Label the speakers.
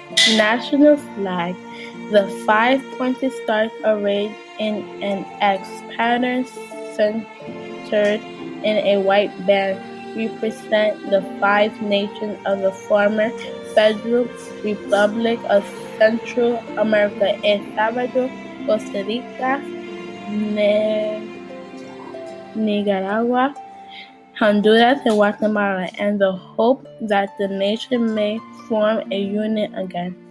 Speaker 1: National flag. The five-pointed stars arrayed in an X pattern centered in a white band represent the five nations of the former Federal Republic of Central America: El Salvador, Costa Rica, Nicaragua, Honduras, and Guatemala, and the hope that the nation may form a union again.